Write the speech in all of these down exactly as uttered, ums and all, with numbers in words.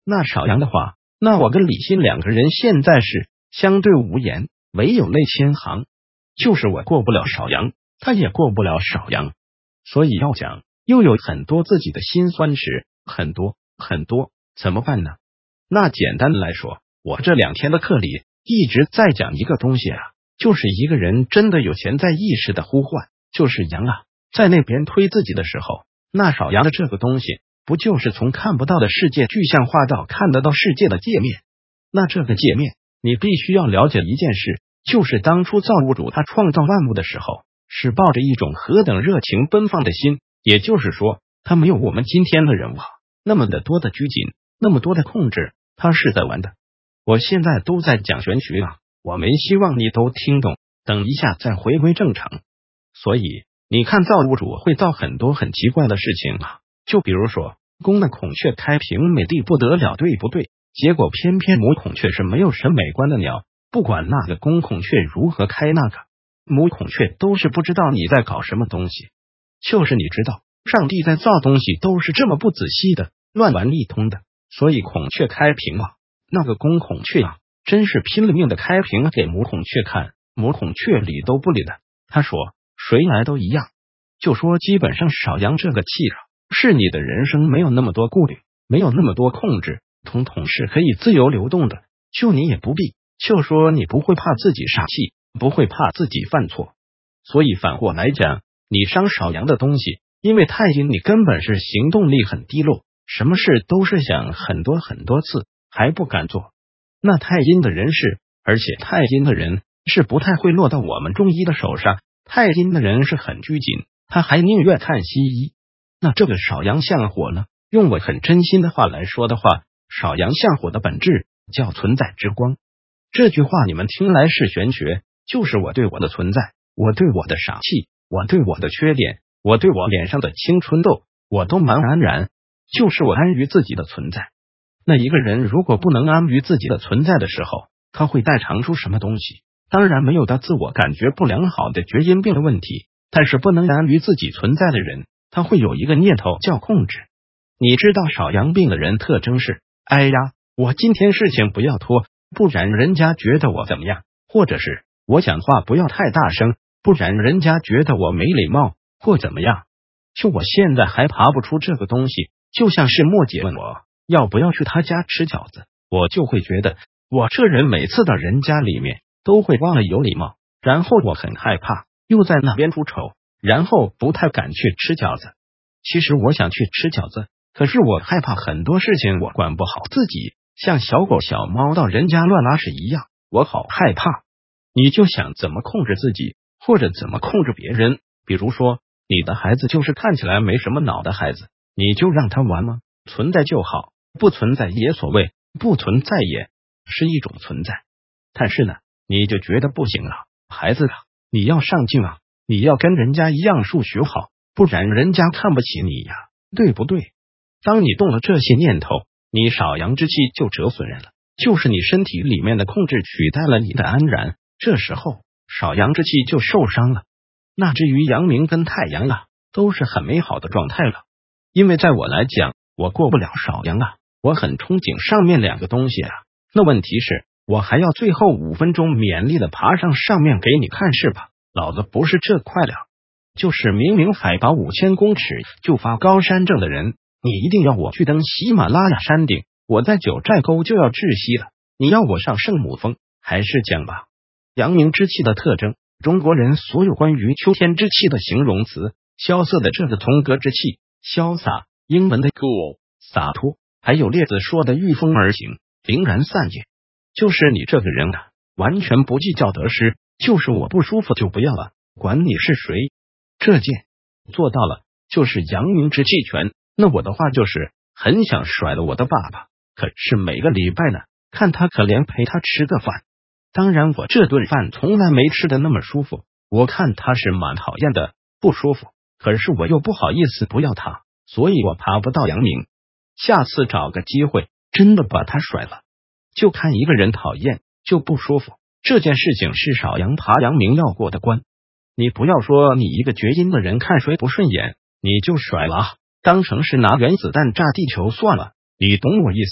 那少阳的话，那我跟李欣两个人现在是相对无言，唯有泪千行。就是我过不了少阳，他也过不了少阳，所以要讲又有很多自己的辛酸史，很多很多，怎么办呢？那简单的来说，我这两天的课里一直在讲一个东西啊，就是一个人真的有潜在意识的呼唤，就是阳啊，在那边推自己的时候，那少阳的这个东西，不就是从看不到的世界具象化到看得到世界的界面？那这个界面，你必须要了解一件事，就是当初造物主他创造万物的时候，是抱着一种何等热情奔放的心，也就是说，他没有我们今天的人啊那么的多的拘谨，那么多的控制，他是在玩的。我现在都在讲玄学啊，我没希望你都听懂，等一下再回归正常。所以你看造物主会造很多很奇怪的事情啊，就比如说公的孔雀开屏美丽不得了，对不对？结果偏偏母孔雀是没有审美观的鸟，不管那个公孔雀如何开，那个母孔雀都是不知道你在搞什么东西。就是你知道上帝在造东西都是这么不仔细的，乱玩一通的，所以孔雀开屏啊，那个公孔雀啊真是拼了命的开屏给母孔雀看，母孔雀理都不理的，他说谁来都一样。就说基本上少阳这个气啊，是你的人生没有那么多顾虑，没有那么多控制，统统是可以自由流动的，就你也不必，就说你不会怕自己傻气，不会怕自己犯错。所以反过来讲，你伤少阳的东西，因为太阴你根本是行动力很低落，什么事都是想很多很多次还不敢做。那太阴的人是，而且太阴的人是不太会落到我们中医的手上，太阴的人是很拘谨，他还宁愿看西医。那这个少阳向火呢，用我很真心的话来说的话，少阳向火的本质叫存在之光。这句话你们听来是玄学，就是我对我的存在，我对我的傻气，我对我的缺点，我对我脸上的青春痘，我都蛮安然，就是我安于自己的存在。那一个人如果不能安于自己的存在的时候，他会代偿出什么东西？当然没有他自我感觉不良好的绝阴病的问题，但是不能安于自己存在的人，他会有一个念头叫控制。你知道少阳病的人特征是，哎呀，我今天事情不要拖，不然人家觉得我怎么样，或者是我讲话不要太大声，不然人家觉得我没礼貌或怎么样。就我现在还爬不出这个东西，就像是莫姐问我要不要去他家吃饺子，我就会觉得我这人每次到人家里面都会忘了有礼貌，然后我很害怕又在那边出丑，然后不太敢去吃饺子。其实我想去吃饺子，可是我害怕很多事情我管不好自己，像小狗小猫到人家乱拉屎一样，我好害怕。你就想怎么控制自己，或者怎么控制别人。比如说你的孩子就是看起来没什么脑的孩子，你就让他玩吗？存在就好，不存在也所谓，不存在也是一种存在。但是呢，你就觉得不行了，孩子啊，你要上进啊，你要跟人家一样数学好，不然人家看不起你呀，对不对？当你动了这些念头，你少阳之气就折损人了，就是你身体里面的控制取代了你的安然，这时候少阳之气就受伤了。那至于阳明跟太阳啊，都是很美好的状态了。因为在我来讲，我过不了少阳啊，我很憧憬上面两个东西啊。那问题是，我还要最后五分钟勉力的爬上上面给你看是吧？老子不是这块料，就是明明海拔五千公尺就发高山症的人，你一定要我去登喜马拉雅山顶，我在九寨沟就要窒息了，你要我上圣母峰，还是讲吧。阳明之气的特征，中国人所有关于秋天之气的形容词，萧瑟的这个从革之气，潇洒，英文的 cool， 洒脱，还有列子说的御风而行，凌然散也。就是你这个人啊，完全不计较得失，就是我不舒服就不要了，管你是谁。这件做到了，就是阳明之气全。那我的话就是很想甩了我的爸爸，可是每个礼拜呢，看他可怜陪他吃个饭。当然我这顿饭从来没吃的那么舒服，我看他是蛮讨厌的，不舒服，可是我又不好意思不要他，所以我爬不到阳明。下次找个机会真的把他甩了。就看一个人讨厌就不舒服，这件事情是少阳爬阳明要过的关。你不要说你一个绝阴的人看谁不顺眼你就甩了，当成是拿原子弹炸地球算了，你懂我意思吧？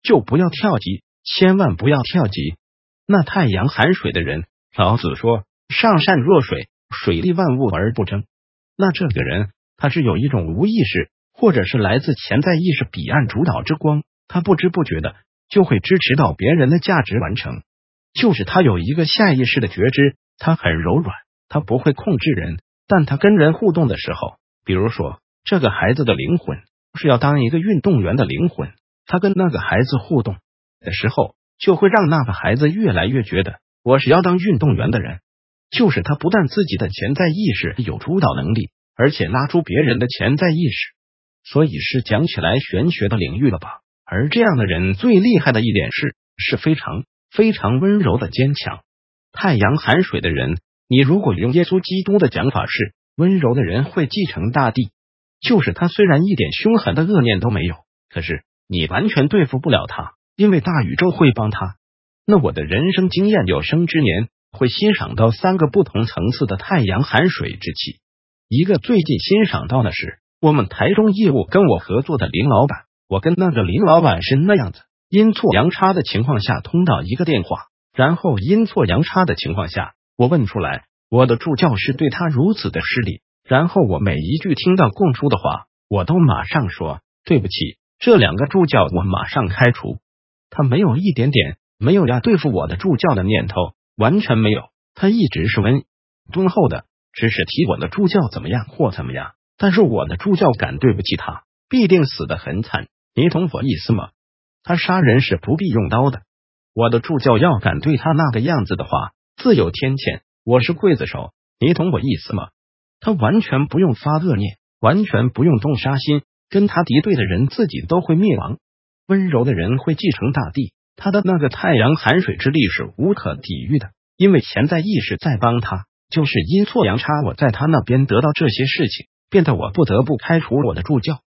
就不要跳级，千万不要跳级。那太阳含水的人，老子说上善若水，水利万物而不争。那这个人他是有一种无意识，或者是来自潜在意识彼岸主导之光，他不知不觉的就会支持到别人的价值完成，就是他有一个下意识的觉知，他很柔软，他不会控制人，但他跟人互动的时候，比如说这个孩子的灵魂是要当一个运动员的灵魂，他跟那个孩子互动的时候，就会让那个孩子越来越觉得我是要当运动员的人，就是他不但自己的潜在意识有主导能力，而且拉出别人的潜在意识，所以是讲起来玄学的领域了吧。而这样的人最厉害的一点是是非常非常温柔的坚强。太阳含水的人，你如果用耶稣基督的讲法是温柔的人会继承大地，就是他虽然一点凶狠的恶念都没有，可是你完全对付不了他，因为大宇宙会帮他。那我的人生经验有生之年会欣赏到三个不同层次的太阳含水之气。一个最近欣赏到的是我们台中业务跟我合作的林老板，我跟那个林老板是那样子，阴错阳差的情况下通到一个电话，然后阴错阳差的情况下我问出来我的助教是对他如此的失礼，然后我每一句听到供出的话我都马上说对不起，这两个助教我马上开除。他没有一点点没有要对付我的助教的念头，完全没有，他一直是温敦厚的，只是提我的助教怎么样或怎么样，但是我的助教敢对不起他，必定死得很惨，你懂我意思吗？他杀人是不必用刀的，我的助教要敢对他那个样子的话，自有天谴，我是刽子手，你懂我意思吗？他完全不用发恶念，完全不用动杀心，跟他敌对的人自己都会灭亡。温柔的人会继承大地，他的那个太阳含水之力是无可抵御的，因为潜在意识在帮他，就是阴错阳差我在他那边得到这些事情，变得我不得不开除我的助教。